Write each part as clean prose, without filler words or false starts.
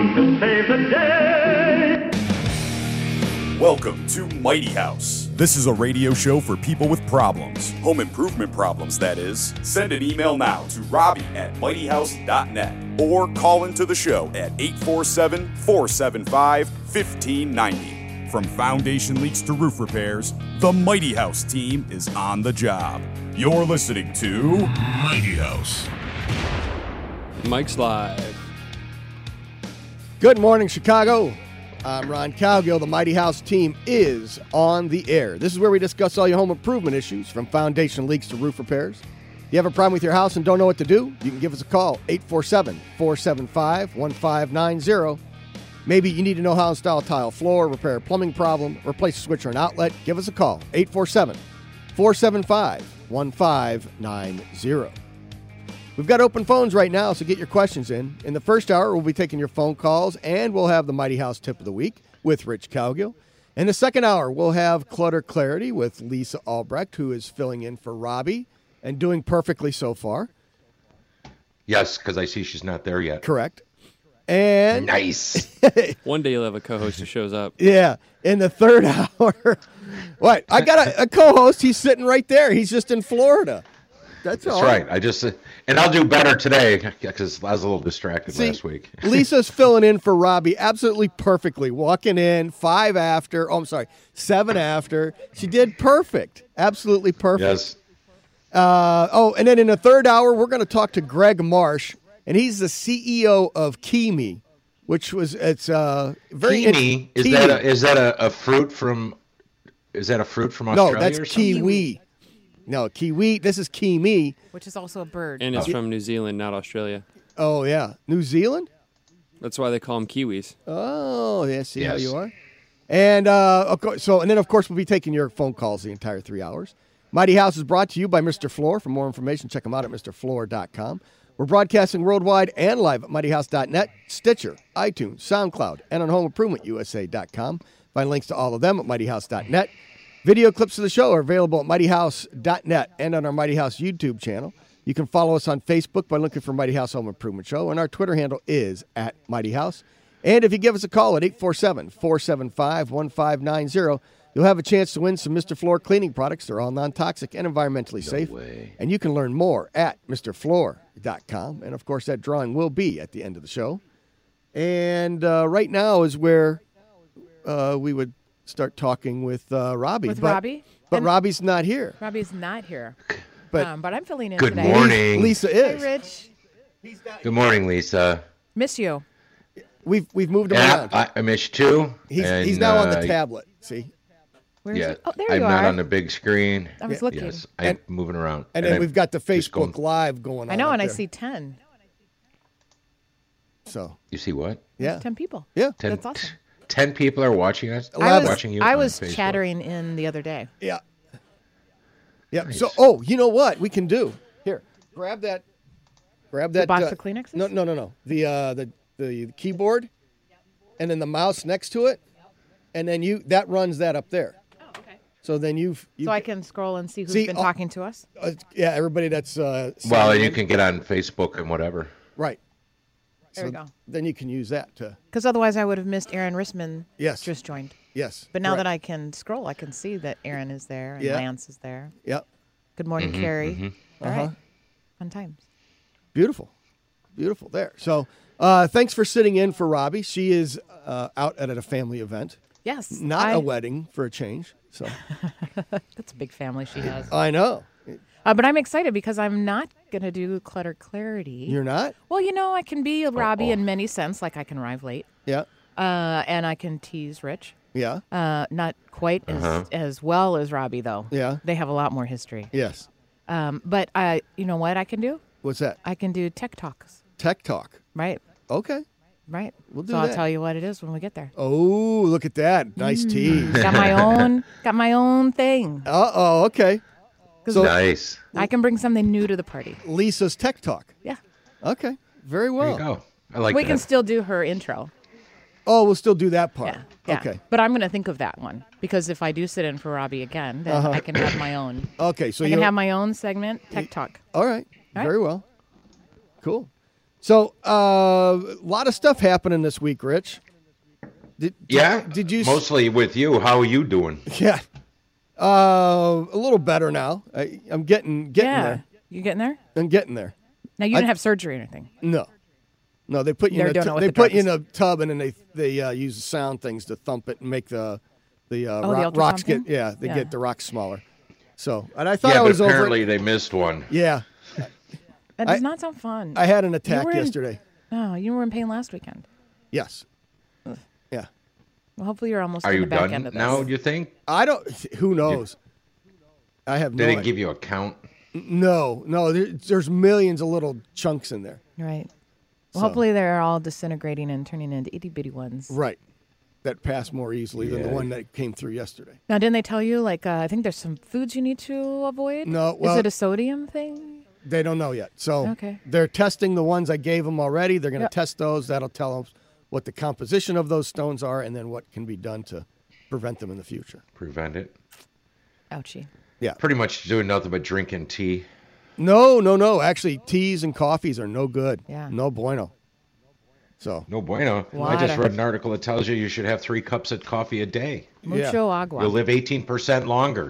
come to save the day. Welcome to Mighty House. This is a radio show for people with problems. Home improvement problems, that is. Send an email now to robbie@mightyhouse.net or call into the show at 847-475-1590. From foundation leaks to roof repairs, the Mighty House team is on the job. You're listening to Mighty House. Mike's live. Good morning, Chicago. I'm Ron Cowgill. The Mighty House team is on the air. This is where we discuss all your home improvement issues, from foundation leaks to roof repairs. If you have a problem with your house and don't know what to do, you can give us a call, 847-475-1590. Maybe you need to know how to install tile floor, repair a plumbing problem, replace a switch or an outlet. Give us a call, 847-475-1590. We've got open phones right now, so get your questions in. In the first hour, we'll be taking your phone calls, and we'll have the Mighty House Tip of the Week with Rich Cowgill. In the second hour, we'll have Clutter Clarity with Lisa Albrecht, who is filling in for Robbie and doing perfectly so far. Yes, because I see she's not there yet. Correct. And nice. One day you'll have a co-host who shows up. Yeah. In the third hour, what? I got a co-host. He's sitting right there. He's just in Florida. That's all right. And I'll do better today because I was a little distracted last week. Lisa's filling in for Robbie absolutely perfectly. Walking in 7 after. She did perfect. Absolutely perfect. Yes. And then in the third hour, we're going to talk to Greg Marsh, and he's the CEO of Kimi, which was very Kimi. Is that a fruit from? Is that a fruit from Australia? No, that's or something? kiwi. No, kiwi. This is Kimi, which is also a bird. And it's from New Zealand, not Australia. Oh yeah, New Zealand. That's why they call them Kiwis. Oh, yeah. See how you are. And of course, of course, we'll be taking your phone calls the entire 3 hours. Mighty House is brought to you by Mr. Floor. For more information, check him out at MrFloor.com. We're broadcasting worldwide and live at MightyHouse.net, Stitcher, iTunes, SoundCloud, and on HomeImprovementUSA.com. Find links to all of them at MightyHouse.net. Video clips of the show are available at MightyHouse.net and on our Mighty House YouTube channel. You can follow us on Facebook by looking for Mighty House Home Improvement Show, and our Twitter handle is @MightyHouse. And if you give us a call at 847-475-1590, you'll have a chance to win some Mr. Floor cleaning products. They're all non-toxic and environmentally safe. And you can learn more at MrFloor.com. And, of course, that drawing will be at the end of the show. And right now is where we would start talking with Robbie. Robbie? But Robbie's not here. Robbie's not here. But I'm filling in Good today. morning. Lisa is. Hey, Rich. Good morning, Lisa. Miss you. We've moved him around. I miss you too. He's now on the tablet. See? Where's Yeah. it? Oh, there I'm you are. not on the big screen. I was looking. Yes, I'm moving around. And then we've got the Facebook Live going on. I know, up and I there. see 10. So You see what? yeah, 10 people. Yeah. 10, That's awesome. 10 people are watching us. Watching you. I on was Facebook. chattering in the other day. yeah. Nice. So, you know what we can do? Here, grab that. The box of Kleenexes? No. The keyboard, and then the mouse next to it, and then that runs that up there. Oh, okay. So then you So I can scroll and see who's been talking to us? yeah, everybody that's Well, you can get on Facebook and whatever. right. There we go. Then you can use that to Because otherwise I would have missed Aaron Rissman. Yes. Just joined. yes. But now correct. that I can scroll, I can see that Aaron is there and Yeah. Lance is there. Yep. Good morning, Carrie. All right. Fun times. Beautiful there. So thanks for sitting in for Robbie. She is out at a family event, Yes. not a wedding for a change. So That's a big family she has. I know But I'm excited because I'm not going to do Clutter Clarity. you're not. Well, I can be a Robbie in many sense, like I can arrive late. Yeah. And I can tease Rich. Yeah. Not quite as well as Robbie, though. Yeah. They have a lot more history. Yes. But you know what I can do? What's that? I can do tech talks. Tech talk. Right. Okay. Right. We'll do so I'll that. tell you what it is when we get there. Oh, look at that. Nice tease. Got my own thing. Okay. So Nice. I can bring something new to the party. Lisa's tech talk. Yeah. Okay. Very There well. you go. I like We that. can still do her intro. Oh, we'll still do that part. Yeah. Okay. But I'm going to think of that one because if I do sit in for Robbie again, then I can have my own. Okay. So I you can have my own segment, Tech Talk. All right. All right. Very well. Cool. So, a lot of stuff happening this week, Rich. Did you? Mostly with you. How are you doing? Yeah. A little better now. I'm getting there. You getting there? I'm getting there. Now, you didn't have surgery or anything. No, they put you They're in doing it with they the put you in drugs. a tub and then they use sound things to thump it and make the ultrasound rocks thing? get Yeah. get the rocks smaller. So, and I thought Yeah, I but was over. apparently they missed one. Yeah, That does not sound fun. I had an attack were in- yesterday. Oh, you were in pain last weekend. Yes. Yeah. Well, hopefully you're almost Are in you the back done end of this. now, do you think? I don't. Who knows? I have no. They didn't idea. give you a count? No. There's millions of little chunks in there. Right. Well, So- hopefully they're all disintegrating and turning into itty bitty ones. Right. That pass more easily than the one that came through yesterday. Now, didn't they tell you, I think there's some foods you need to avoid? No, well- Is it a sodium thing? They don't know yet. So Okay. they're testing the ones I gave them already. They're going to test those. That'll tell them what the composition of those stones are and then what can be done to prevent them in the future. Prevent it. Ouchie. Yeah. Pretty much doing nothing but drinking tea. No. Actually, teas and coffees are no good. Yeah. No bueno. So, No bueno. I Water. just read an article that tells you should have 3 cups of coffee a day. Mucho agua. You'll live 18% longer.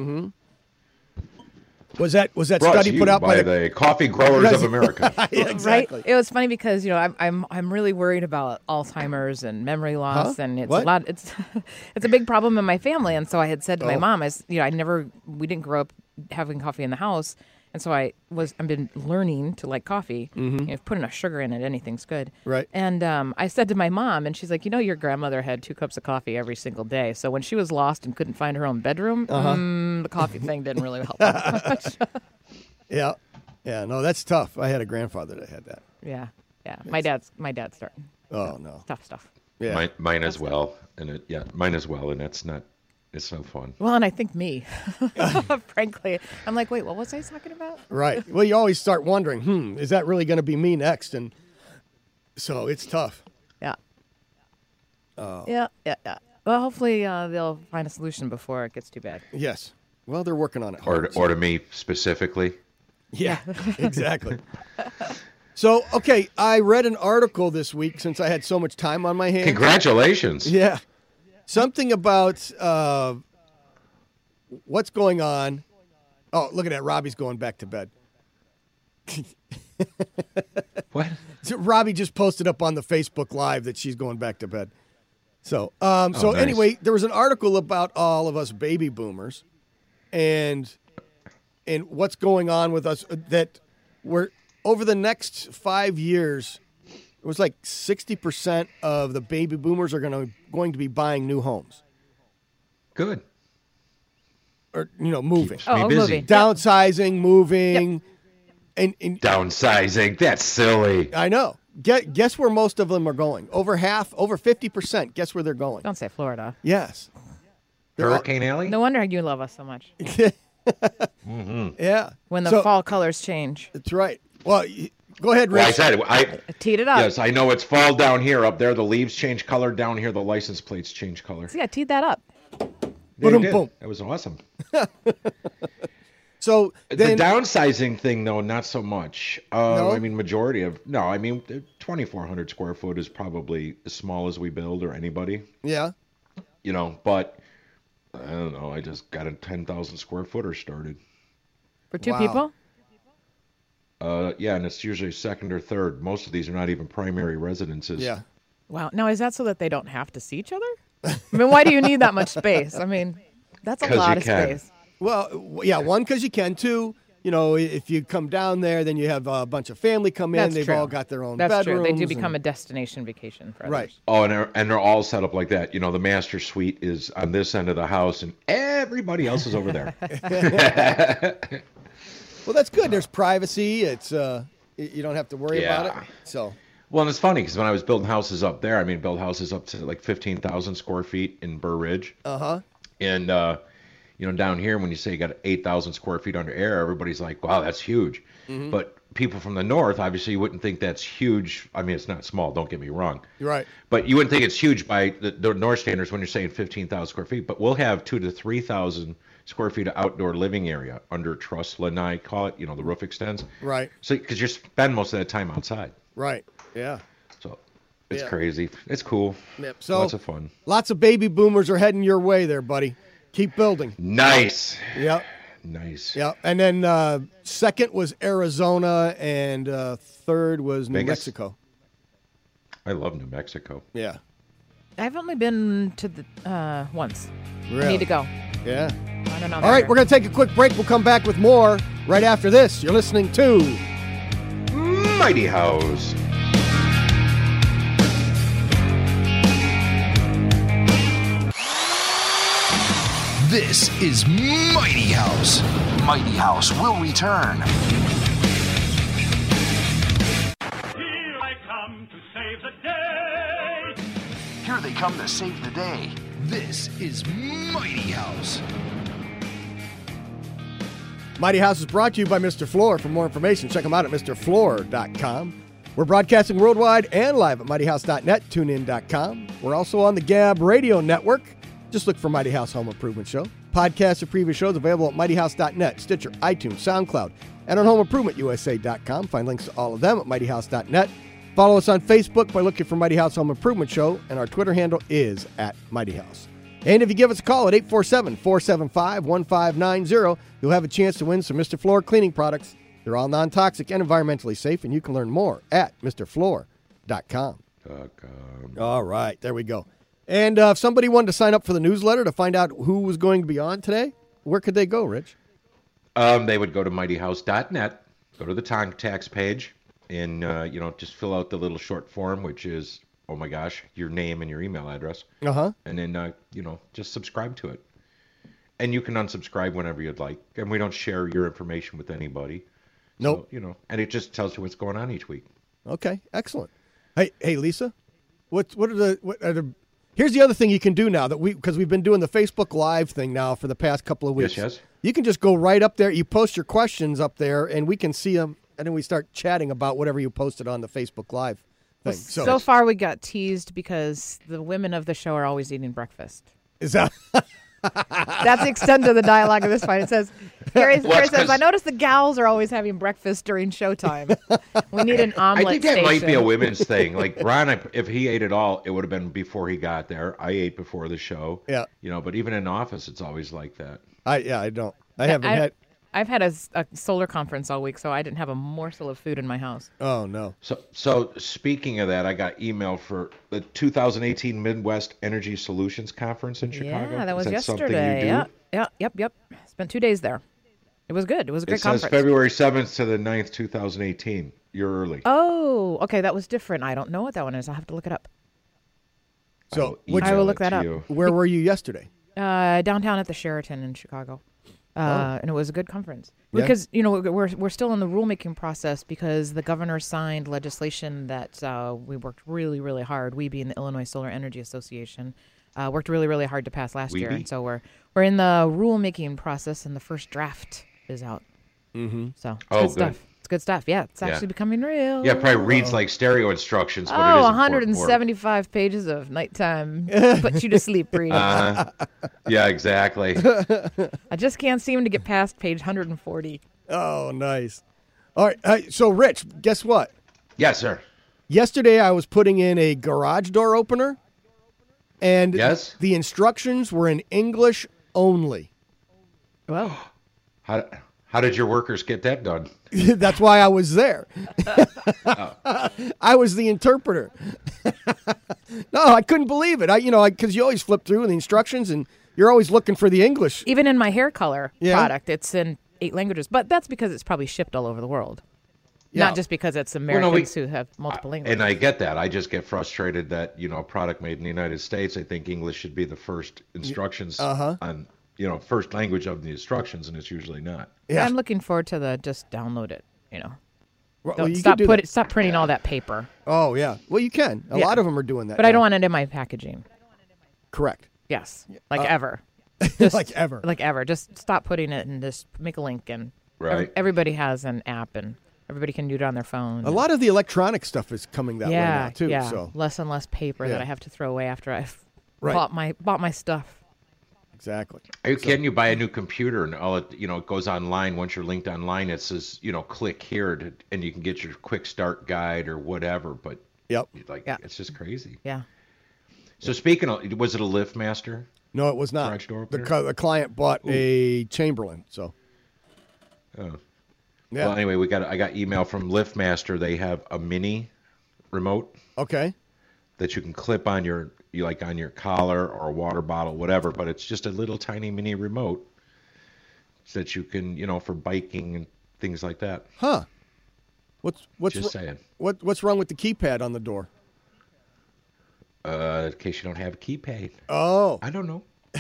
was that Brought study to put you out by the Coffee Growers of America. Yeah, exactly. Right? It was funny because I'm really worried about Alzheimer's and memory loss, Huh? and it's What? a lot. It's it's a big problem in my family, and so I had said to my Oh. mom, we didn't grow up having coffee in the House, and so I've been learning to like coffee. Put enough sugar in it, anything's good. Right. And I said to my mom, and she's like, your grandmother had 2 cups of coffee every single day, so when she was lost and couldn't find her own bedroom, the coffee thing didn't really help her much. Yeah. Yeah, no, that's tough. I had a grandfather that had that. Yeah. My dad's starting. Oh, no. Tough stuff. Yeah. Mine as well. Mine as well. And it's no fun. Well, and I think me, frankly, I'm like, wait, what was I talking about? Right. Well, you always start wondering, is that really going to be me next? And so it's tough. Yeah. Oh. Yeah. Well, hopefully they'll find a solution before it gets too bad. Yes. Well, they're working on it. Or, hard, so- or to me specifically. Yeah, exactly. So, okay, I read an article this week since I had so much time on my hands. Congratulations. Yeah. Something about what's going on. Oh, look at that. Robbie's going back to bed. What? So Robbie just posted up on the Facebook Live that she's going back to bed. So, nice. Anyway, there was an article about all of us baby boomers and what's going on with us that we're over the next 5 years, it was like 60% of the baby boomers are going to be buying new homes Good. or, moving. Keeps me busy. moving. Downsizing, moving, and Downsizing. That's silly. I know. Guess where most of them are going? Over 50%. Guess where they're going? Don't say Florida. Yes. Hurricane Alley? No wonder you love us so much. Yeah. When the So- fall colors change. That's right. Well, go ahead, Well, I Rich. said, I teed it up. yes, I know it's fall down here. Up there, the leaves change color. Down here, the license plates change color. See, I teed that up. They Boom, did. boom. That was awesome. So then, The downsizing thing, though, not so much. No? I mean, 2,400 square foot is probably as small as we build or anybody, yeah. but I don't know. I just got a 10,000 square footer started. For 2 Wow. people? Yeah, and it's usually second or third. Most of these are not even primary residences. Yeah. Wow. Now, is that so that they don't have to see each other? I mean, why do you need that much space? I mean, that's a 'Cause lot you of can. space. Well, yeah, one, because you can. Two, if you come down there, then you have a bunch of family come in. That's They've true. all got their own That's bedrooms. true. They do become and- a destination vacation for others. Right. Oh, and they're all set up like that. The master suite is on this end of the house, and everybody else is over there. Well, that's good. There's privacy. It's you don't have to worry about it. Yeah. So, Well, and it's funny because when I was building houses up there, build houses up to like 15,000 square feet in Burr Ridge. And, down here, when you say you got 8,000 square feet under air, everybody's like, wow, that's huge. But people from the north, obviously, you wouldn't think that's huge. I mean, it's not small, don't get me wrong. you're right. But you wouldn't think it's huge by the North standards when you're saying 15,000 square feet. But we'll have 2,000 to 3,000 square feet of outdoor living area under truss lanai, call it. The roof extends. Right. So because you spend most of that time outside. Right. Yeah. So it's Yeah. crazy. It's cool. Yep. So Lots of fun. lots of baby boomers are heading your way there, buddy. Keep building. Nice. Yep. Nice. Yep. And then second was Arizona, and third was New Vegas? Mexico. I love New Mexico. Yeah. I've only been to the once. Really? I need to go. Yeah. I don't know. All right, we're going to take a quick break. We'll come back with more right after this. You're listening to Mighty House. This is Mighty House. Mighty House will return. Here I come to save the day. Here they come to save the day. This is Mighty House. Mighty House is brought to you by Mr. Floor. For more information, check him out at MrFloor.com. We're broadcasting worldwide and live at MightyHouse.net, TuneIn.com. We're also on the Gab Radio Network. Just look for Mighty House Home Improvement Show. Podcasts of previous shows available at MightyHouse.net, Stitcher, iTunes, SoundCloud, and on HomeImprovementUSA.com. Find links to all of them at MightyHouse.net. Follow us on Facebook by looking for Mighty House Home Improvement Show, and our Twitter handle is at Mighty House. And if you give us a call at 847-475-1590, you'll have a chance to win some Mr. Floor cleaning products. They're all non-toxic and environmentally safe, and you can learn more at MrFloor.com. All right, there we go. And if somebody wanted to sign up for the newsletter to find out who was going to be on today, where could they go, Rich? They would go to mightyhouse.net, go to the contacts page, and just fill out the little short form, which is, oh my gosh, your name and your email address. Uh-huh. And then just subscribe to it. And you can unsubscribe whenever you'd like. And we don't share your information with anybody. Nope. So, and it just tells you what's going on each week. Okay, excellent. Hey, Lisa, what are the here's the other thing you can do now because we've been doing the Facebook Live thing now for the past couple of weeks. Yes. You can just go right up there. You post your questions up there, and we can see them, and then we start chatting about whatever you posted on the Facebook Live thing. So far, we got teased because the women of the show are always eating breakfast. Is that? That's the extent of the dialogue of this fight. It says, Gary says, I noticed the gals are always having breakfast during showtime. We need an omelet I think that might be a station." women's thing. Like Ron, if he ate it all, it would have been before he got there. I ate before the show. Yeah. But even in office, it's always like that. I don't. I haven't had. I've had a solar conference all week, so I didn't have a morsel of food in my house. Oh no. So speaking of that, I got email for the 2018 Midwest Energy Solutions Conference in Chicago. Yeah, that was Is yesterday. Something you do? Yep. Spent 2 days there. It was good. It was a great It says conference. February 7th to the 9th, 2018. You're early. Oh, okay. That was different. I don't know what that one is. I'll have to look it up. So I will look that up. where were you yesterday? Downtown at the Sheraton in Chicago. And it was a good conference Yeah. because we're still in the rulemaking process because the governor signed legislation that we worked really, really hard. We being the Illinois Solar Energy Association worked really, really hard to pass last year, and so we're in the rulemaking process, and the first draft is out. Mm-hmm. So it's good stuff. It's good stuff. Yeah, it's actually becoming real. Yeah, it probably reads like stereo instructions, but it Oh, is 175 pages of nighttime put you to sleep reading. Yeah, exactly. I just can't seem to get past page 140. Oh, nice. All right. So, Rich, guess what? Yes, sir. Yesterday, I was putting in a garage door opener, and Yes? the instructions were in English only. Well, How did your workers get that done? That's why I was there. I was the interpreter. No, I couldn't believe it. Because you always flip through the instructions, and you're always looking for the English. even in my hair color Yeah. product, it's in 8 languages. But that's because it's probably shipped all over the world. Yeah. Not just because it's Americans who have multiple languages. And I get that. I just get frustrated that, a product made in the United States, I think English should be the first instructions on, first language of the instructions, and it's usually not. Yeah. I'm looking forward to the just download it. Well, Don't you stop could do that. stop printing all that paper. Oh, yeah. Well, you can. A Yeah. lot of them are doing that. But I don't now. want it in my packaging. Correct. Yes, ever. Just, Like ever. Like ever. Just stop putting it and just make a link. And Right. everybody has an app, and everybody can do it on their phone. A lot of the electronic stuff is coming that way now, too. Yeah, So. less and less paper Yeah. that I have to throw away after I've Right. bought my stuff. Exactly. Are you kidding? You buy a new computer and all it, it goes online. Once you're linked online, it says, click here and you can get your quick start guide or whatever. But Yep. it's just crazy. Yeah. So speaking of, was it a LiftMaster? No, it was not. Garage door The, opener? the client bought a Chamberlain. So. Oh. Yeah. Well, anyway, I got email from LiftMaster. They have a mini remote Okay. that you can clip on your on your collar or a water bottle, whatever. But it's just a little tiny mini remote that you can, for biking and things like that. Huh. What's Just saying. What's wrong with the keypad on the door? In case you don't have a keypad. Oh. I don't know.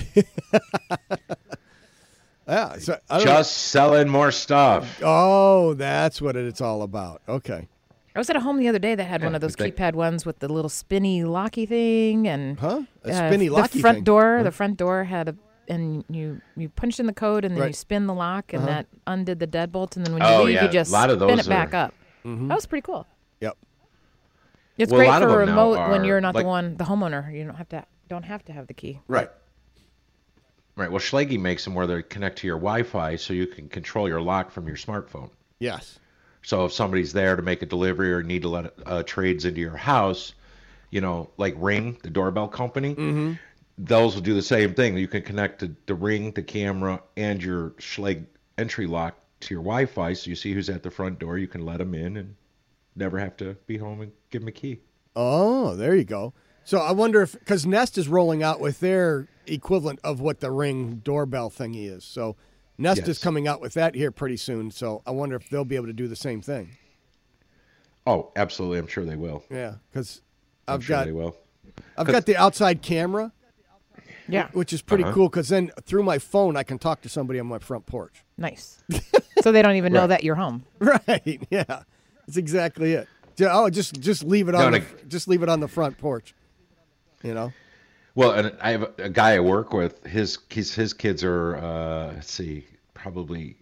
Yeah. So, I don't Just selling more stuff. Oh, that's what it's all about. Okay. I was at a home the other day that had one of those keypad ones with the little spinny locky thing and A spinny locky the front thing. door. The front door had and you punched in the code and then Right. you spin the lock and that undid the deadbolt and then when Oh, you leave yeah. you just A lot of spin those it back are- up. That was pretty cool. Yep. It's Well, a great lot of for a them now remote when are, you're not like- the homeowner. You don't have to have the key. Right. Right. Well, Schlage makes them where they connect to your Wi-Fi so you can control your lock from your smartphone. Yes. So if somebody's there to make a delivery or need to let trades into your house, like Ring, the doorbell company, those will do the same thing. You can connect the Ring, the camera, and your Schlage entry lock to your Wi-Fi, so you see who's at the front door. You can let them in and never have to be home and give them a key. Oh, there you go. So I wonder if, because Nest is rolling out with their equivalent of what the Ring doorbell thingy is. So Nest is Yes. coming out with that here pretty soon. So I wonder if they'll be able to do the same thing. Oh, absolutely. I'm sure they will. Yeah, because I'm sure they will. I've got the outside camera, Yeah. which is pretty cool because then through my phone I can talk to somebody on my front porch. Nice. So they don't even know Right. that you're home. Right? Yeah, that's exactly it. Just leave it on just leave it on the front porch. Well, and I have a guy I work with. His kids are let's see, probably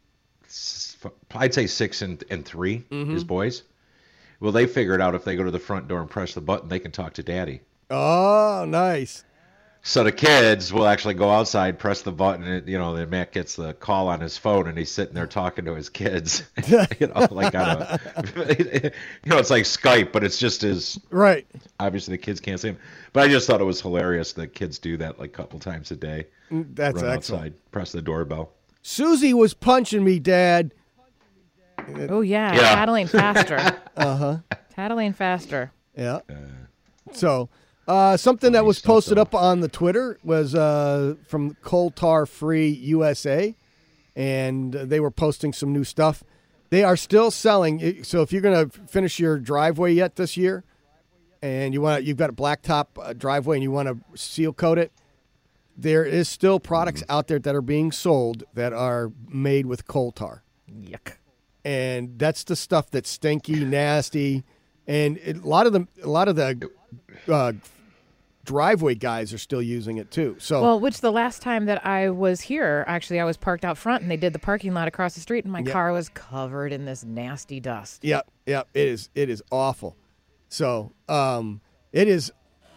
I'd say 6 and 3. His boys. Well, they figured out if they go to the front door and press the button, they can talk to Daddy. Oh, nice. So the kids will actually go outside, press the button, and then Matt gets the call on his phone, and he's sitting there talking to his kids. Like on a, it's like Skype, but it's just his. Right. Obviously, the kids can't see him, but I just thought it was hilarious that kids do that like a couple times a day. That's Run excellent. outside, press the doorbell. Susie was punching me, Dad. Oh yeah. Yeah. Tattling faster. Tattling faster. Yeah. So, something that was posted up on the Twitter was from Coal Tar Free USA, and they were posting some new stuff. They are still selling. So, if you're going to finish your driveway yet this year, and you've got a blacktop driveway and you want to seal coat it, there is still products out there that are being sold that are made with coal tar. Yuck. And that's the stuff that's stinky, nasty, and a lot of the driveway guys are still using it too. So, Well, which the last time that I was here, actually, I was parked out front, and they did the parking lot across the street, and my car was covered in this nasty dust. yep, it is awful. So, it is.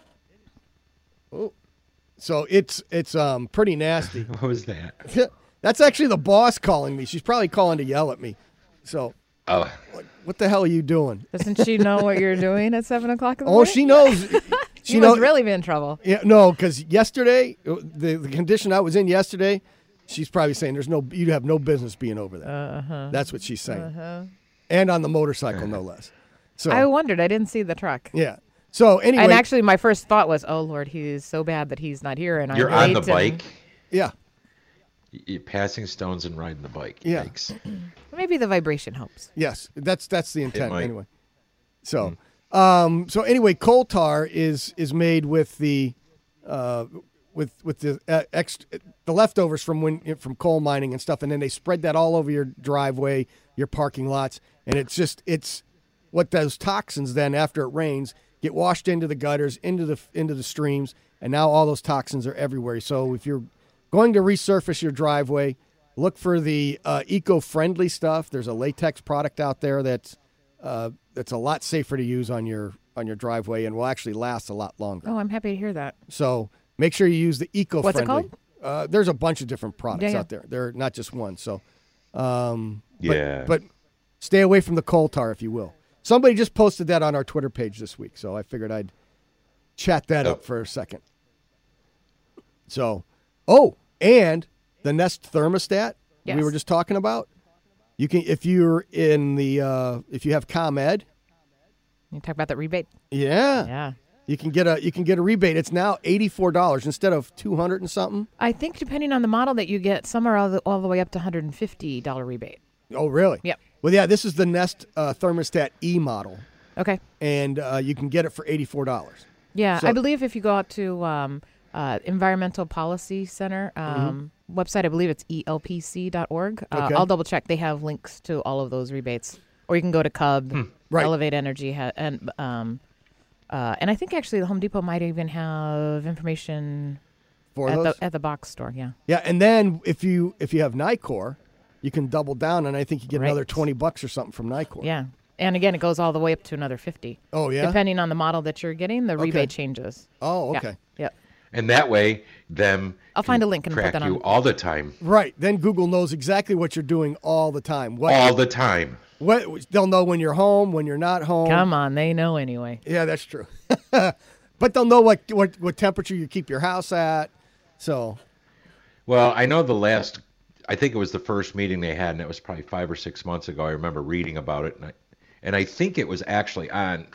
Oh, so it's pretty nasty. What was that? That's actually the boss calling me. She's probably calling to yell at me. So, Oh, what the hell are you doing? Doesn't she know what you're doing at 7 o'clock in the Oh, morning? she knows. She must really be in trouble. Yeah, no, because yesterday, the condition I was in yesterday, she's probably saying you have no business being over there. That's what she's saying, and on the motorcycle, no less. So I wondered. I didn't see the truck. yeah. So anyway, And actually, my first thought was, "Oh Lord, he's so bad that he's not here." And you're I'm on the late bike. yeah, You're passing stones and riding the bike. Yeah. Yikes. Maybe the vibration helps. yes, that's the intent might. anyway. So, so anyway, coal tar is made with the with the the leftovers from coal mining and stuff, and then they spread that all over your driveway, your parking lots, and it's what those toxins then after it rains get washed into the gutters, into the streams, and now all those toxins are everywhere. So if you're going to resurface your driveway, look for the eco-friendly stuff. There's a latex product out there that's a lot safer to use on your driveway and will actually last a lot longer. Oh, I'm happy to hear that. So make sure you use the eco-friendly. What's it There's a bunch of different products Yeah. out there. They're not just one. So, Yeah. But stay away from the coal tar, if you will. Somebody just posted that on our Twitter page this week, so I figured I'd chat that up for a second. So, and the Nest thermostat Yes. we were just talking about. You can, if you're in the, if you have ComEd. You talk about that rebate. Yeah. Yeah. You can get a rebate. It's now $84 instead of $200 and something. I think depending on the model that you get, some are all the way up to $150 rebate. Oh, really? Yep. Well, yeah, this is the Nest thermostat E model, Okay. and you can get it for $84. Yeah, So- I believe if you go out to Environmental Policy Center website, I believe it's elpc.org. Okay. I'll double check. They have links to all of those rebates. Or you can go to Cub, Right. Elevate Energy, and I think actually the Home Depot might even have information For at those? the box store. Yeah. Yeah, and then if you have Nicor, you can double down, and I think you get Right. another $20 or something from Nicor. Yeah. And again, it goes all the way up to another 50. Oh, yeah? Depending on the model that you're getting, the rebate changes. Oh, Yeah. okay. Yeah. And that way, them I'll find a link and put track that you on. all the time. Right. Then Google knows exactly what you're doing all the time. All the time. What they'll know when you're home, when you're not home. Come on, they know anyway. Yeah, that's true. But they'll know what temperature you keep your house at. So, Well, I know I think it was the first meeting they had, and it was probably 5 or 6 months ago. I remember reading about it, and I think it was actually on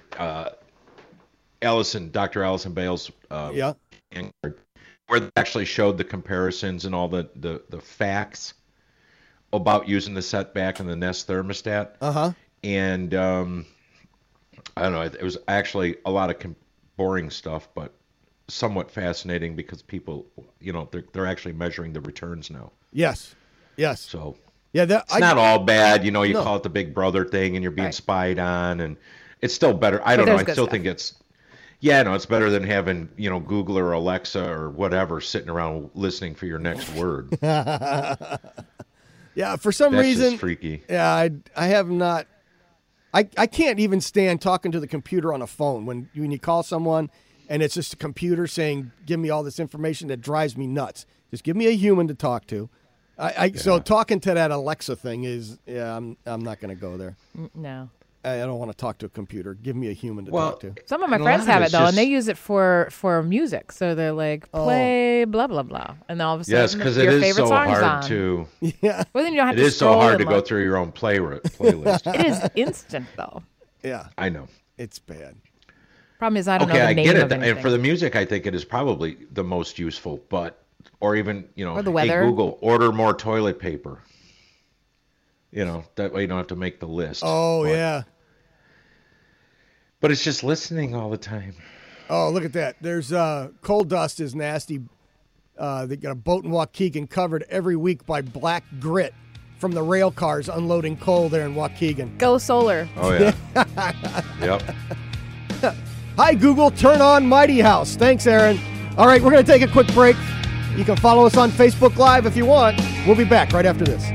Dr. Allison Bale's yeah. where they actually showed the comparisons and all the facts about using the setback and the Nest thermostat. Uh-huh. And I don't know, it was actually a lot of boring stuff, but somewhat fascinating because people, they're actually measuring the returns now. Yes. Yes. So Yeah, it's not all bad. You No. call it the Big Brother thing and you're being Right. spied on, and it's still better. I don't know. there's I good still stuff. think it's better than having, Google or Alexa or whatever sitting around listening for your next word. Yeah, for some That's reason. just freaky. Yeah, I have not. I can't even stand talking to the computer on a phone when you call someone and it's just a computer saying, "Give me all this information." That drives me nuts. Just give me a human to talk to. So talking to that Alexa thing is, I'm not going to go there. No. I don't want to talk to a computer. Give me a human to Well, talk to. Some of my And a friends lot of have it it's though, just- and they use it for music. So they're like, play blah blah blah, and then all of a sudden, Yes, because it your is favorite so song's hard on. to. Yeah, Well, then you don't have It to is so scroll hard and to go look. through your own playlist. It is instant though. yeah, I know. it's bad. Problem is, I don't know Okay, the I name get of it. anything. And for the music, I think it is probably the most useful. Or even, Or the hey, weather. Google, order more toilet paper. That way you don't have to make the list. Oh, yeah. But it's just listening all the time. Oh, look at that. There's coal dust is nasty. They got a boat in Waukegan covered every week by black grit from the rail cars unloading coal there in Waukegan. Go solar. Oh, yeah. Yep. Hi, Google. Turn on Mighty House. Thanks, Aaron. All right, we're going to take a quick break. You can follow us on Facebook Live if you want. We'll be back right after this.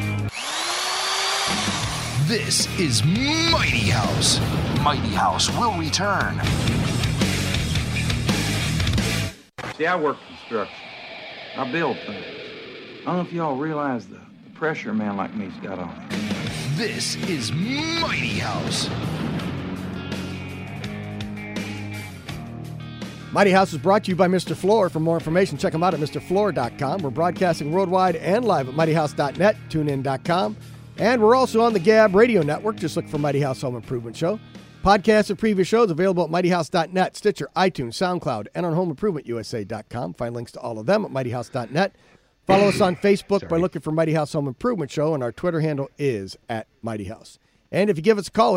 This is Mighty House. Mighty House will return. See, I work construction. I build things. I don't know if y'all realize the pressure a man like me's got on him. This is Mighty House. Mighty House is brought to you by Mr. Floor. For more information, check him out at MrFloor.com. We're broadcasting worldwide and live at MightyHouse.net, TuneIn.com. And we're also on the Gab Radio Network. Just look for Mighty House Home Improvement Show. Podcasts of previous shows available at MightyHouse.net, Stitcher, iTunes, SoundCloud, and on HomeImprovementUSA.com. Find links to all of them at MightyHouse.net. Follow us on Facebook by looking for Mighty House Home Improvement Show, and our Twitter handle is at Mighty House. And if you give us a call at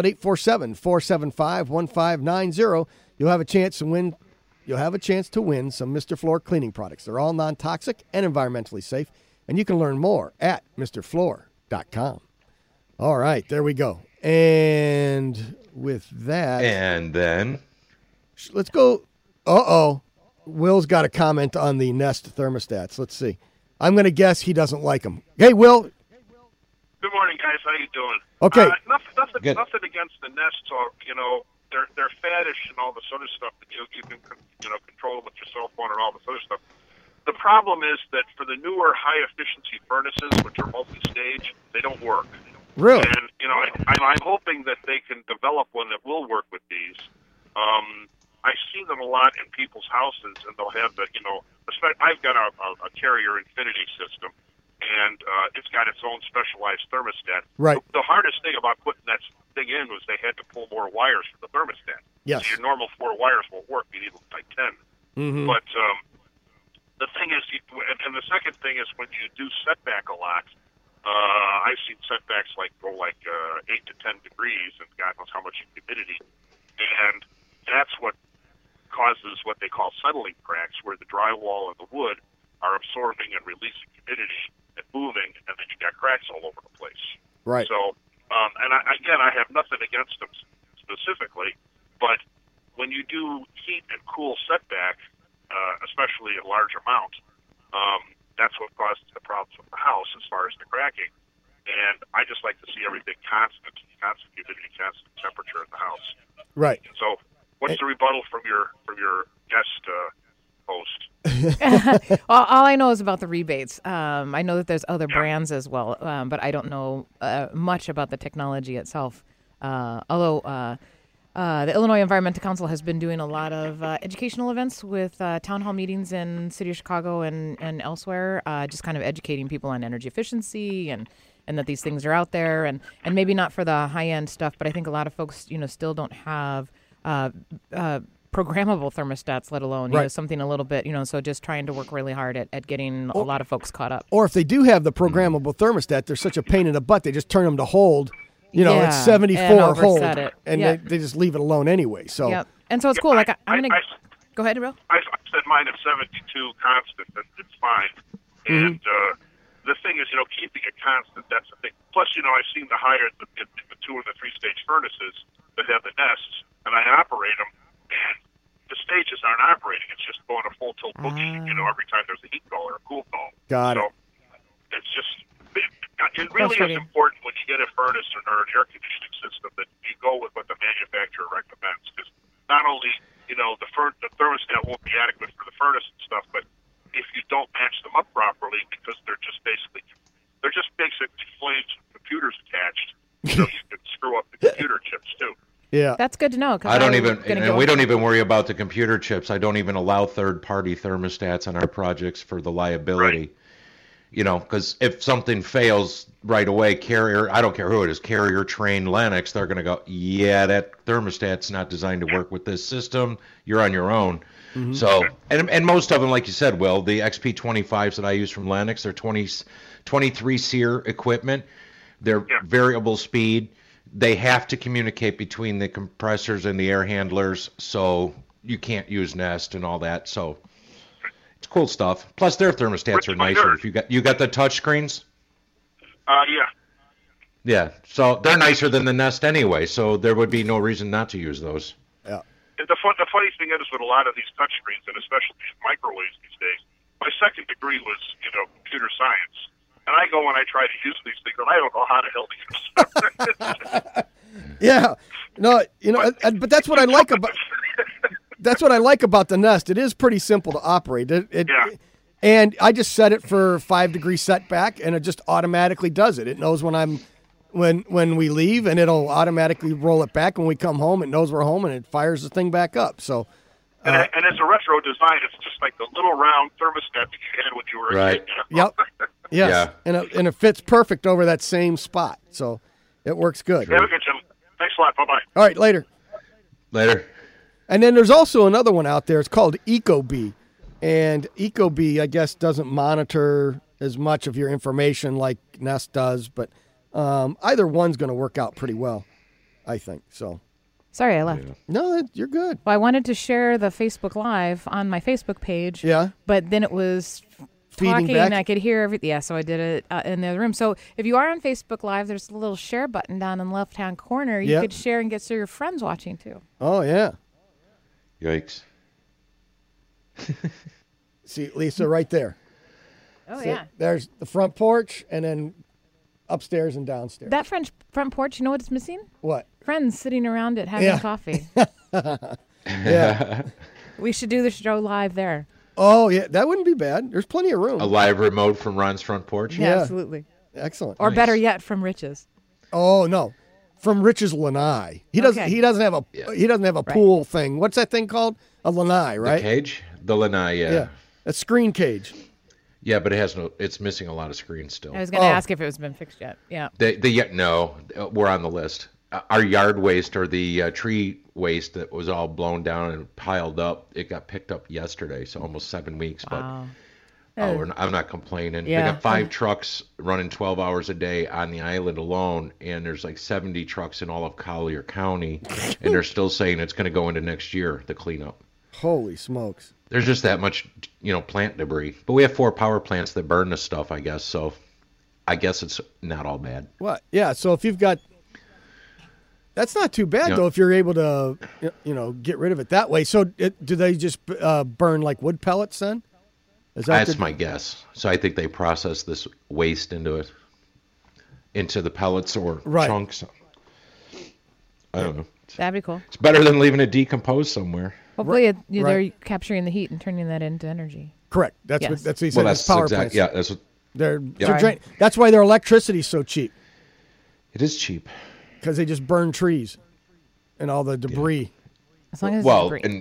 847-475-1590, you'll have a chance to win. You'll have a chance to win some Mr. Floor cleaning products. They're all non-toxic and environmentally safe, and you can learn more at MrFloor.com. All right, there we go. And with that, And then, let's go. Will's got a comment on the Nest thermostats. Let's see. I'm going to guess he doesn't like them. Hey, Will. Good morning, guys. How you doing? Okay. Good. Nothing against the Nest talk. They're faddish and all this other stuff that you can control with your cell phone and all this other stuff. The problem is that for the newer high-efficiency furnaces, which are multi-stage, they don't work. Really? And, I'm hoping that they can develop one that will work with these. I see them a lot in people's houses, and they'll have I've got a Carrier Infinity system, and it's got its own specialized thermostat. Right. The hardest thing about putting that thing in was they had to pull more wires for the thermostat. Yes. So your normal 4 wires won't work. You need like 10. Mm-hmm. But the thing is, and the second thing is when you do setback a lot, I've seen setbacks go 8 to 10 degrees, and God knows how much humidity, and that's what causes what they call settling cracks, where the drywall and the wood are absorbing and releasing humidity and moving, and then you got cracks all over the place. Right. So, I have nothing against them specifically, but when you do heat and cool setback, especially in large amount, that's what causes the problems with the house as far as the cracking. And I just like to see everything constant humidity, constant temperature in the house. Right. So, what's the rebuttal from your guest host? Well, all I know is about the rebates. I know that there's other brands as well, but I don't know much about the technology itself. Although the Illinois Environmental Council has been doing a lot of educational events with town hall meetings in City of Chicago and elsewhere, just kind of educating people on energy efficiency and that these things are out there, and maybe not for the high-end stuff, but I think a lot of folks, still don't have programmable thermostats, let alone something a little bit, so just trying to work really hard at getting a lot of folks caught up. Or if they do have the programmable thermostat, they're such a pain in the butt, they just turn them to hold. It's 74 hold, and they just leave it alone anyway. So, and so it's cool. I'm gonna go ahead, Bill. I set mine at 72 constant, and it's fine. And the thing is, keeping it constant, that's the thing. Plus, I've seen the 2 and the 3 stage furnaces that have the nests, and I operate them, and the stages aren't operating. It's just going a full tilt boogie, every time there's a heat call or a cool call. Got it. It's just. It really is important when you get a furnace or an air conditioning system that you go with what the manufacturer recommends. Because not only, the thermostat won't be adequate for the furnace and stuff, but if you don't match them up properly, because they're just basic flames and computers attached, you can screw up the computer chips too. Yeah, that's good to know. We don't even worry about the computer chips. I don't even allow third-party thermostats on our projects for the liability. Right. Because if something fails right away, Carrier, I don't care who it is, Carrier, Trane, Lennox, they're going to go, that thermostat's not designed to work with this system. You're on your own. Mm-hmm. So, and most of them, like you said, Will, the XP25s that I use from Lennox, they're 23 SEER equipment. They're variable speed. They have to communicate between the compressors and the air handlers, so you can't use Nest and all that. So it's cool stuff. Plus, their thermostats are nicer. If you got the touch screens. Yeah, so they're nicer than the Nest anyway. So there would be no reason not to use those. Yeah. And the funny thing is, with a lot of these touch screens, and especially these microwaves these days, my second degree was computer science, and I go and I try to use these things, and I don't know how the hell to use them. Yeah, no, but that's what I like about. That's what I like about the Nest. It is pretty simple to operate. And I just set it for 5-degree setback, and it just automatically does it. It knows when we leave, and it'll automatically roll it back. When we come home, it knows we're home, and it fires the thing back up. So, and it's a retro design. It's just like the little round thermostat that you had when you were a kid. Yep. Yes. Yeah. And it fits perfect over that same spot. So it works good. Have a good one. Thanks a lot. Bye-bye. All right, later. And then there's also another one out there. It's called ecobee. And ecobee, I guess, doesn't monitor as much of your information like Nest does, but either one's going to work out pretty well, I think. So, sorry, I left. Yeah. No, you're good. Well, I wanted to share the Facebook Live on my Facebook page. Yeah. But then it was talking, and I could hear everything. Yeah, so I did it in the other room. So if you are on Facebook Live, there's a little share button down in the left-hand corner. You could share and get your friends watching, too. Oh, yeah. Yikes. See, Lisa, right there. Oh, yeah. There's the front porch, and then upstairs and downstairs. That front porch, you know what it's missing? What? Friends sitting around it having coffee. Yeah. We should do the show live there. Oh, yeah, that wouldn't be bad. There's plenty of room. A live remote from Ron's front porch? Yeah, absolutely. Excellent. Or better yet, from Rich's. Oh, no. From Rich's lanai. He doesn't have a pool thing. What's that thing called? A lanai, right? The cage? The lanai, yeah. Yeah. A screen cage. Yeah, but it's missing a lot of screens still. I was going to ask if it was been fixed yet. Yeah. No, we're on the list. Our yard waste, or the tree waste that was all blown down and piled up, it got picked up yesterday, so almost 7 weeks. Wow. But I'm not complaining. Yeah. They got 5 trucks running 12 hours a day on the island alone, and there's like 70 trucks in all of Collier County, and they're still saying it's going to go into next year, the cleanup. Holy smokes. There's just that much, plant debris. But we have 4 power plants that burn this stuff, I guess, so I guess it's not all bad. What? Yeah, so if you've got... That's not too bad, though, if you're able to, get rid of it that way. So do they just burn like wood pellets then? That's my guess. So I think they process this waste into the pellets or chunks. I don't know. That'd be cool. It's better than leaving it decompose somewhere. Hopefully they're capturing the heat and turning that into energy. Correct. That's what he said. That's power plants. Yeah, that's what. That's why their electricity's so cheap. It is cheap. Because they just burn trees and all the debris. As long as it's debris.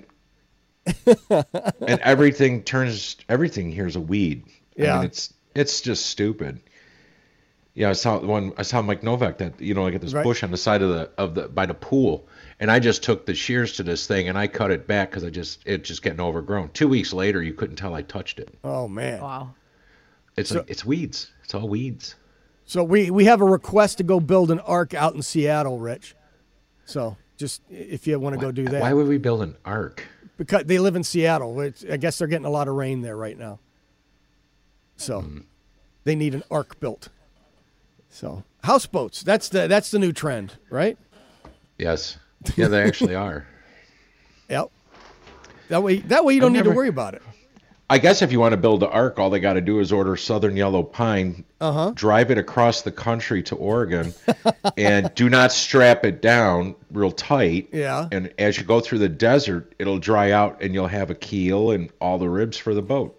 And everything here is a weed. Yeah. I mean, it's just stupid. Yeah, I saw Mike Novak that like at this bush on the side of the by the pool, and I just took the shears to this thing and I cut it back because it's just getting overgrown. 2 weeks later, you couldn't tell I touched it. Oh man! Wow. It's weeds. It's all weeds. So we have a request to go build an ark out in Seattle, Rich. So just if you want to go do that. Why would we build an ark? Because they live in Seattle. I guess they're getting a lot of rain there right now. So they need an ark built. So houseboats, that's the new trend, right? Yes. Yeah, they actually are. Yep. That way you don't need to worry about it. I guess if you want to build the ark, all they got to do is order southern yellow pine, drive it across the country to Oregon, and do not strap it down real tight. Yeah. And as you go through the desert, it'll dry out, and you'll have a keel and all the ribs for the boat.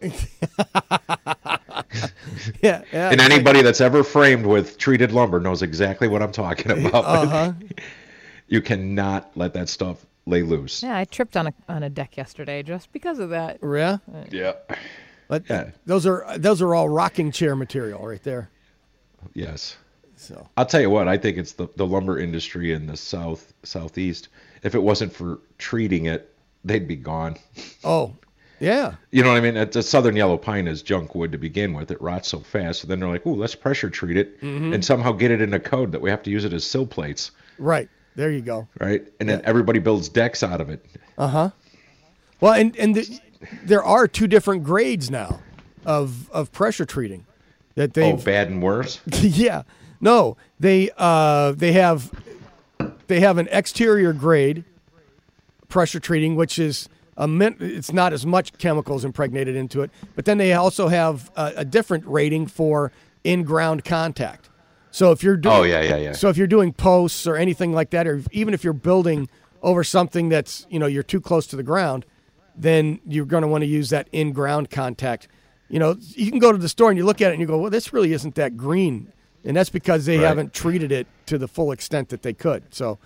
Yeah. And anybody that's ever framed with treated lumber knows exactly what I'm talking about. You cannot let that stuff lay loose. Yeah, I tripped on a deck yesterday just because of that. Yeah. Yeah. But those are all rocking chair material right there. Yes. So I'll tell you what, I think it's the lumber industry in the southeast. If it wasn't for treating it, they'd be gone. Oh, yeah. You know what I mean? The southern yellow pine is junk wood to begin with. It rots so fast. So then they're like, "Ooh, let's pressure treat it and somehow get it in a code that we have to use it as sill plates." Right. There you go. Right? And then everybody builds decks out of it. Uh-huh. Well, and there are 2 different grades now of pressure treating that they bad and worse? Yeah. No, they have an exterior grade pressure treating, which is it's not as much chemicals impregnated into it, but then they also have a different rating for in-ground contact. So if you're doing So if you're doing posts or anything like that, or even if you're building over something that's you're too close to the ground, then you're going to want to use that in-ground contact. You can go to the store and you look at it and you go, well, this really isn't that green, and that's because they haven't treated it to the full extent that they could. So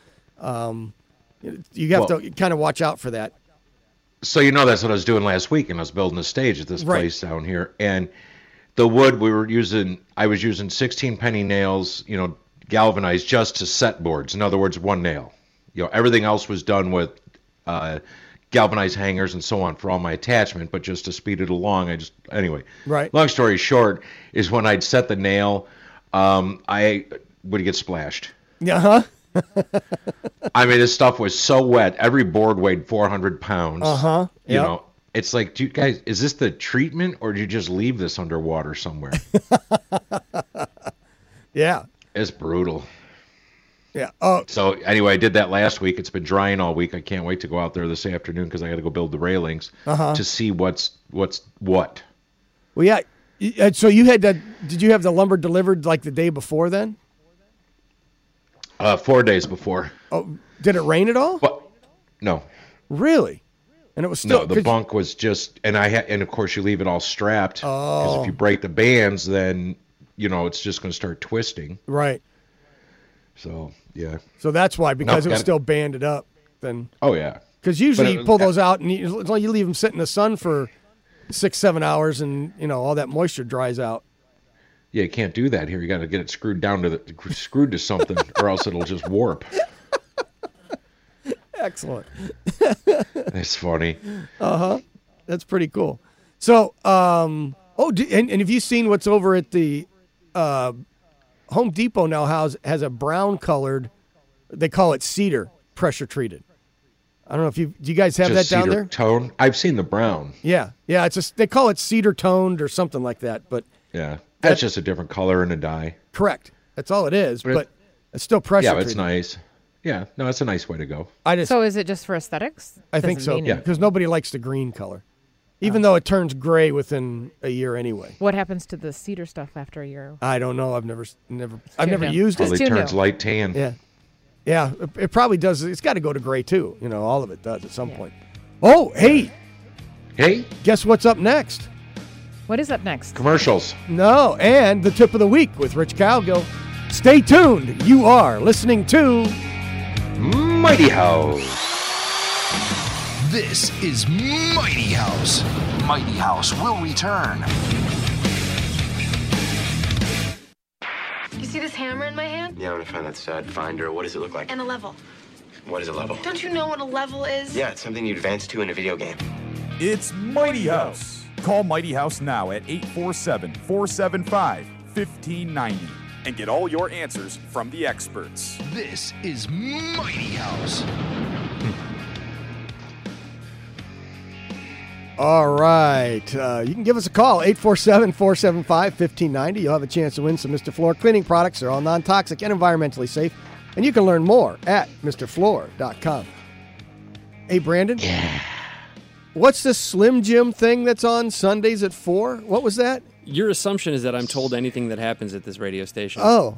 you have to kind of watch out for that. So that's what I was doing last week, and I was building a stage at this place down here, and the wood I was using 16 penny nails, galvanized just to set boards. In other words, 1 nail. Everything else was done with galvanized hangers and so on for all my attachment, but just to speed it along, anyway. Right. Long story short is when I'd set the nail, I would get splashed. Uh-huh. I mean, this stuff was so wet. Every board weighed 400 pounds. Uh-huh. You know, it's like, do you guys, is this the treatment, or do you just leave this underwater somewhere? Yeah. It's brutal. Yeah. Oh. So anyway, I did that last week. It's been drying all week. I can't wait to go out there this afternoon because I got to go build the railings to see what's what. Well, yeah. So you had that. Did you have the lumber delivered like the day before then? 4 days before. Oh, did it rain at all? Well, no. Really? And it was still the bunk was just, and of course you leave it all strapped. Because if you break the bands, then it's just going to start twisting. Right. So yeah. So that's why, because it was still banded up. Then. Oh yeah. Because usually you pull those out and you leave them sit in the sun for 6-7 hours, and all that moisture dries out. Yeah, you can't do that here. You got to get it screwed to something, or else it'll just warp. Excellent. That's funny. That's pretty cool. So, and have you seen what's over at the Home Depot now? Has a brown colored, they call it cedar, pressure treated. I don't know if do you guys have just that down cedar there? Tone. I've seen the brown. Yeah. They call it cedar toned or something like that. But yeah, that's just a different color and a dye. Correct. That's all it is. But it's still pressure. Yeah, treated. it's nice. Yeah, no, it's a nice way to go. So is it just for aesthetics? I think so. Yeah, because nobody likes the green color, even though it turns gray within a year anyway. What happens to the cedar stuff after a year? I don't know. I've never used it. Probably turns light tan. Yeah. Yeah, it probably does. It's got to go to gray, too. All of it does at some point. Oh, hey. Hey. Guess what's up next? What is up next? Commercials. No, and the tip of the week with Rich Calgill. Stay tuned. You are listening to Mighty House. This is Mighty House. Mighty House will return. You see this hammer in my hand? Yeah, I'm gonna find that stud finder. What does it look like? And a level. What is a level? Don't you know what a level is? Yeah, it's something you advance to in a video game. It's Mighty House. Call Mighty House now at 847-475-1590 and get all your answers from the experts. This is Mighty House. All right. You can give us a call, 847-475-1590. You'll have a chance to win some Mr. Floor cleaning products. They're all non-toxic and environmentally safe. And you can learn more at MrFloor.com. Hey, Brandon? Yeah. What's this Slim Jim thing that's on Sundays at 4? What was that? Your assumption is that I'm told anything that happens at this radio station. Oh.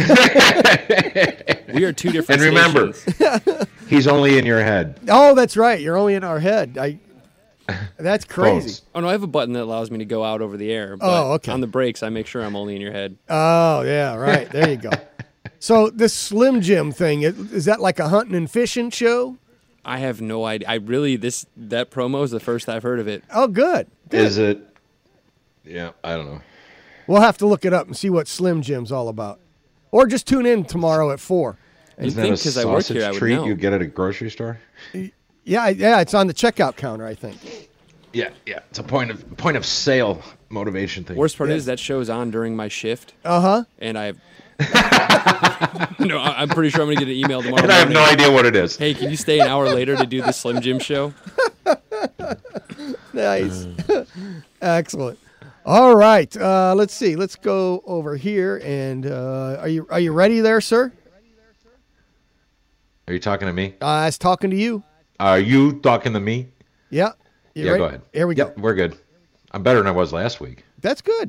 We are two different stations. And remember, he's only in your head. Oh, that's right. You're only in our head. That's crazy. Phones. Oh, no, I have a button that allows me to go out over the air. But okay. On the breaks, I make sure I'm only in your head. Oh, yeah, right. There you go. So this Slim Jim thing, is that like a hunting and fishing show? I have no idea. That promo is the first I've heard of it. Oh, good. Is it? Yeah, I don't know. We'll have to look it up and see what Slim Jim's all about. Or just tune in tomorrow at 4. Isn't that a sausage treat you get at a grocery store? Yeah, it's on the checkout counter, I think. Yeah, it's a point of sale motivation thing. Worst part is that show's on during my shift. Uh-huh. And I'm pretty sure I'm going to get an email tomorrow. And I have no idea what it is. Hey, can you stay an hour later to do the Slim Jim show? Nice. Excellent. All right. Let's see. Let's go over here. And are you ready there, sir? Are you talking to me? I was talking to you. Are you talking to me? Yeah. Yeah, go ahead. Here we go. We're good. I'm better than I was last week. That's good.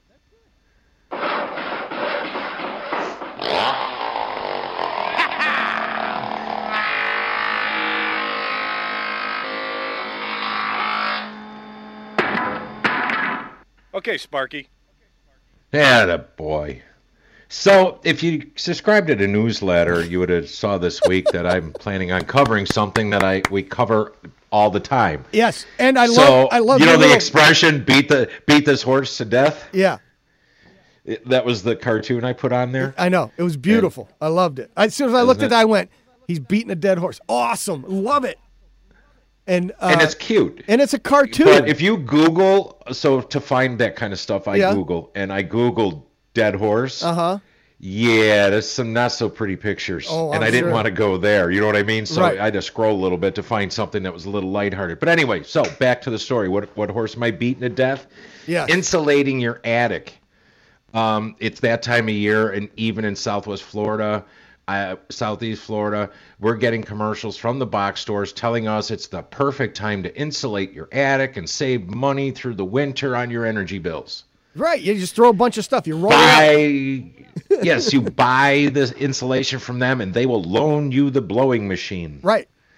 Okay, Sparky. Yeah, boy. So, if you subscribed to the newsletter, you would have saw this week that I'm planning on covering something that we cover all the time. Yes, and I love. You know the expression "beat this horse to death." Yeah, that was the cartoon I put on there. I know it was beautiful. I loved it. As soon as I looked at it, I went, "He's beating a dead horse. Awesome, love it." And it's cute. And it's a cartoon. But if you Google, to find that kind of stuff, I Googled dead horse. Uh-huh. Yeah, there's some not so pretty pictures. Oh, and I didn't want to go there. You know what I mean? So right. I had to scroll a little bit to find something that was a little lighthearted. But anyway, so back to the story. What horse am I beating to death? Yeah. Insulating your attic. It's that time of year, and even in Southwest Florida, Southeast Florida, we're getting commercials from the box stores telling us it's the perfect time to insulate your attic and save money through the winter on your energy bills. Right, you just throw a bunch of stuff. You roll Yes, you buy the insulation from them, and they will loan you the blowing machine. Right.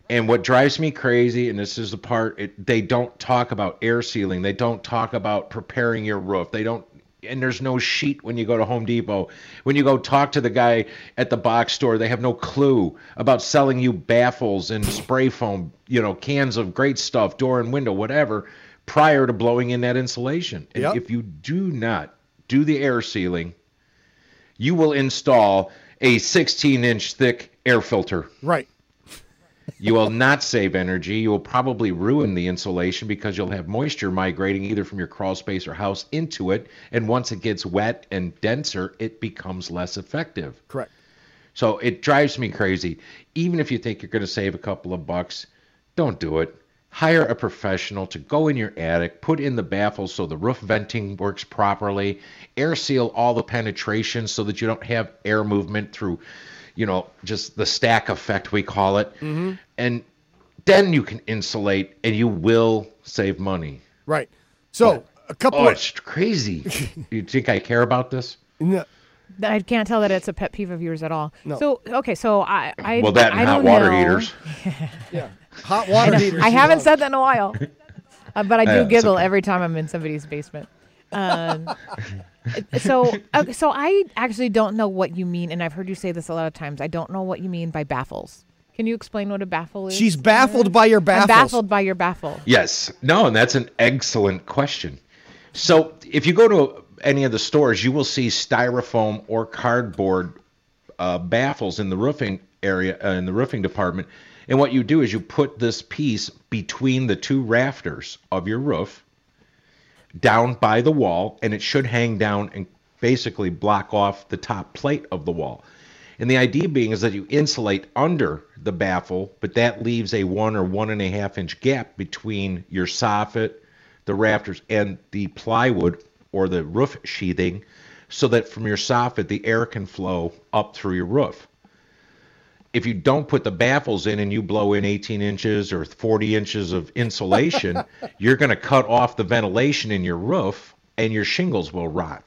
And what drives me crazy, and this is the part, they don't talk about air sealing. They don't talk about preparing your roof. And there's no sheet when you go to Home Depot. When you go talk to the guy at the box store, they have no clue about selling you baffles and spray foam, cans of great stuff, door and window, whatever, prior to blowing in that insulation. And if you do not do the air sealing, you will install a 16-inch thick air filter. Right. You will not save energy. You will probably ruin the insulation because you'll have moisture migrating either from your crawl space or house into it. And once it gets wet and denser, it becomes less effective. Correct. So it drives me crazy. Even if you think you're going to save a couple of bucks, don't do it. Hire a professional to go in your attic, put in the baffles so the roof venting works properly, air seal all the penetrations so that you don't have air movement through just the stack effect, we call it. Mm-hmm. And then you can insulate and you will save money. Right. So it's crazy. You think I care about this? No. I can't tell that it's a pet peeve of yours at all. No. So, okay, so I well, that and hot water heaters. Yeah. Hot water heaters. I haven't said that in a while. But I do giggle every time I'm in somebody's basement. So I actually don't know what you mean, and I've heard you say this a lot of times. I don't know what you mean by baffles. Can you explain what a baffle is? She's baffled by your baffles. I'm baffled by your baffle. Yes. No, and that's an excellent question. So if you go to any of the stores, you will see styrofoam or cardboard baffles in the roofing area, in the roofing department. And what you do is you put this piece between the two rafters of your roof, down by the wall, and it should hang down and basically block off the top plate of the wall. And the idea being is that you insulate under the baffle, but that leaves a 1 or 1.5 inch gap between your soffit, the rafters, and the plywood or the roof sheathing, so that from your soffit the air can flow up through your roof. If you don't put the baffles in and you blow in 18 inches or 40 inches of insulation, you're going to cut off the ventilation in your roof and your shingles will rot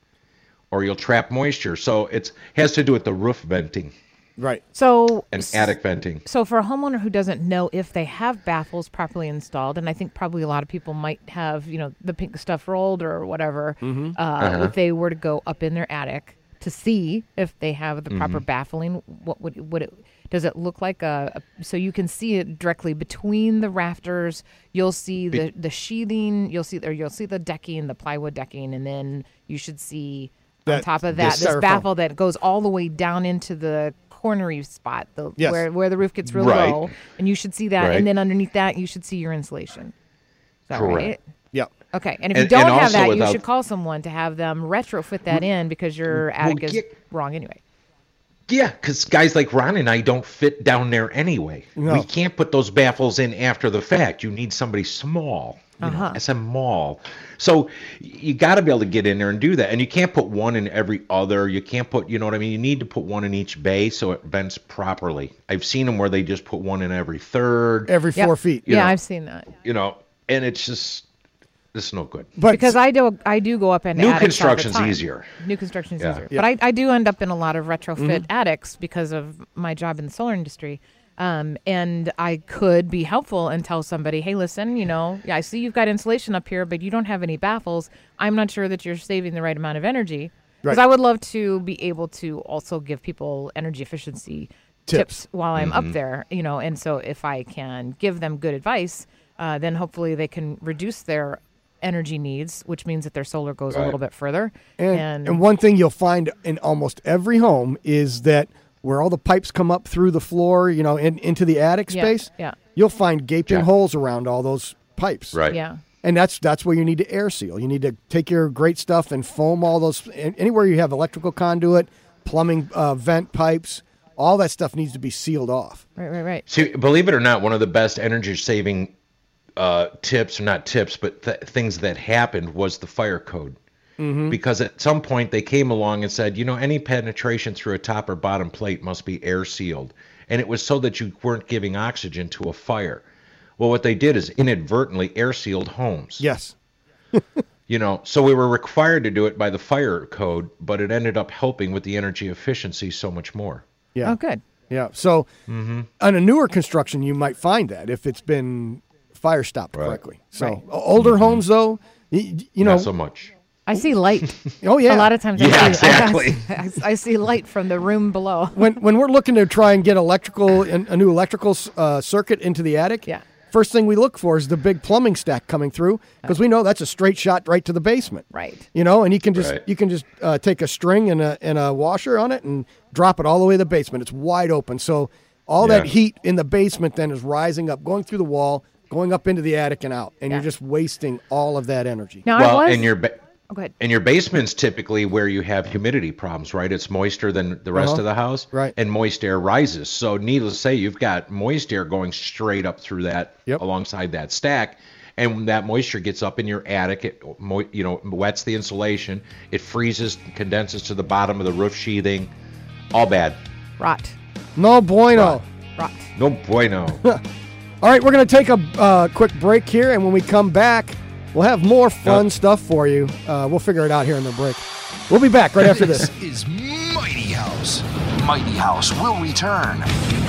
or you'll trap moisture. So it has to do with the roof venting. Right. And attic venting. So for a homeowner who doesn't know if they have baffles properly installed, and I think probably a lot of people might have, the pink stuff rolled or whatever, if they were to go up in their attic to see if they have the proper baffling, what would it does it look like so you can see it directly between the rafters? You'll see the sheathing, you'll see the decking, the plywood decking, and then you should see on top of that this baffle that goes all the way down into the cornery spot, where the roof gets real low, and you should see that, and then underneath that you should see your insulation. Is that right? Yeah. Okay, and if you don't have that, you should call someone to have them retrofit that in because your attic is wrong anyway. Yeah, because guys like Ron and I don't fit down there anyway. No. We can't put those baffles in after the fact. You need somebody small, small. So you got to be able to get in there and do that. And you can't put one in every other. You can't put, you know what I mean? You need to put one in each bay so it vents properly. I've seen them where they just put one in every third. Every 4 feet. Yeah, I've seen that. And it's just... This is no good. But because I do go up into new attics construction's all the time. easier. New construction's easier. But I do end up in a lot of retrofit attics because of my job in the solar industry. And I could be helpful and tell somebody, hey, listen, I see you've got insulation up here, but you don't have any baffles. I'm not sure that you're saving the right amount of energy. Because I would love to be able to also give people energy efficiency tips while I'm up there, and so if I can give them good advice, then hopefully they can reduce their energy needs, which means that their solar goes a little bit further. And one thing you'll find in almost every home is that where all the pipes come up through the floor, into the attic space, you'll find gaping holes around all those pipes. Right. Yeah. And that's where you need to air seal. You need to take your great stuff and foam all those. Anywhere you have electrical conduit, plumbing, vent pipes, all that stuff needs to be sealed off. Right. See, believe it or not, one of the best energy saving tips, or not tips, but things that happened was the fire code. Because at some point they came along and said, any penetration through a top or bottom plate must be air sealed. And it was so that you weren't giving oxygen to a fire. Well, what they did is inadvertently air sealed homes. Yes. So we were required to do it by the fire code, but it ended up helping with the energy efficiency so much more. Yeah. Oh, good. Yeah. So on a newer construction, you might find that if it's been fire stopped correctly. So older homes, though, you know. Not so much. I see light. Oh, yeah. A lot of times exactly. I see light from the room below. When we're looking to try and get a new electrical circuit into the attic, first thing we look for is the big plumbing stack coming through, because we know that's a straight shot right to the basement. Right. You know, and you can just take a string and a washer on it and drop it all the way to the basement. It's wide open. So all that heat in the basement then is rising up, going through the wall, going up into the attic and out, and you're just wasting all of that energy. Now, go ahead. And your basement's typically where you have humidity problems, right? It's moister than the rest of the house, right? And moist air rises. So needless to say, you've got moist air going straight up through that, alongside that stack. And when that moisture gets up in your attic, it wets the insulation. It freezes, condenses to the bottom of the roof sheathing. All bad. Rot. No bueno. Rot. No bueno. All right, we're going to take a quick break here, and when we come back, we'll have more fun stuff for you. We'll figure it out here in the break. We'll be back right after this. This is Mighty House. Mighty House will return